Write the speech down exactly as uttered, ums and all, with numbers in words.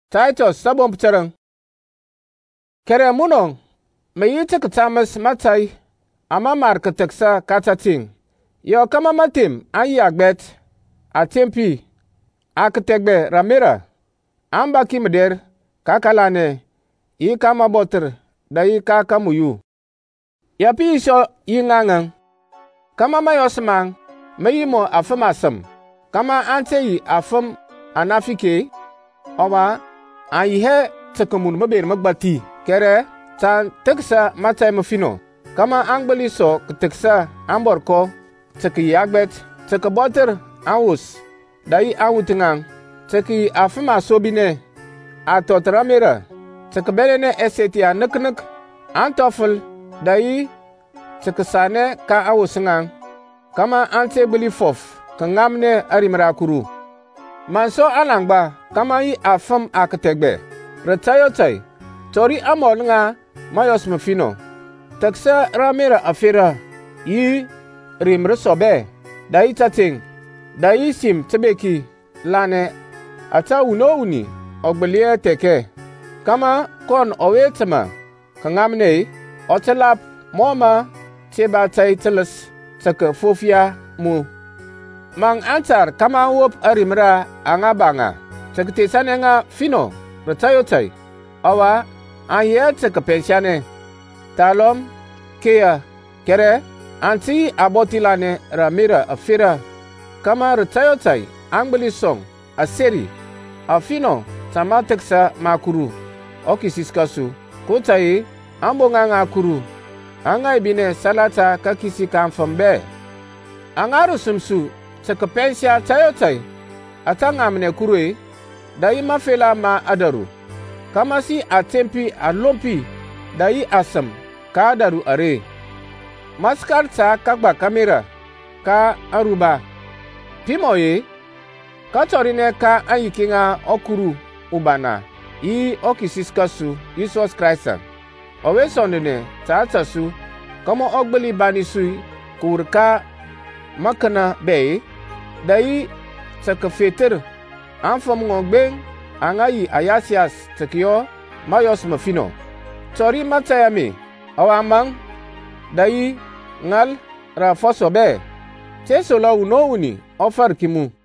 Titus sabon ptereng. Kere munong me yiti kitamis matai ama mar keteksa katating. Yo kama matim an yagbet a tempi a ketegbe ramira. Amba kimeder kakalane yi kama boter da yi kaka muyu. Ya pi iso yi ngangang. Kama mayosmang me yimo afem asem. Kama ante yi afem anafike. Owa an yi he tekamun maber magbati. Kere tan teksa matai mafino. Kama angbeli so keteksa amborko teki yagbet teki boter anwus. Dai anwutingang teki afema sobine atot ramira teki belene esetia nek-nek antofel dai teki sane ka anwusingang. Kama ante beli fof kengamne arimra kuru. Manso alangba kama yi afem aketegbe. Retayotai tori amol nga mayos mafino. Teksa ramira afira yi rimre sobe. Dai tating. Dai sim tebeki lane ata uno uni ogbelie teke. Kama kon owetema kangamne otelap moma teba tai teles teke fofia mu. Mang antar kama wop arimra angabanga. Teke sane nga fino retayotai. Awa anye teke pensiane. Talom kea kere anti abotilane ramira afira. Kama retayotai angbeli song aseri afino tamateksa makuru okisiskasu kotai ambonga ngakuru anga ibine salata kakisi kamfambe angaru sumsu teke pensia tayotai atanga mne kurue dai mafela ma adaru kama si atempi alompi dai asam ka adaru are maskar ta kakba kamera ka aruba pimoye katorine ka ayikinga okuru ubana i okisiskasu Jesus Christ owe sondene taatasu kama ogbeli banisu kurka makana be dai takafeter anfam ngogbe angayi ayasias tekyo mayos mafino tori matayami awamang dai ngal ra fosobe tesola uno uni ofar kimu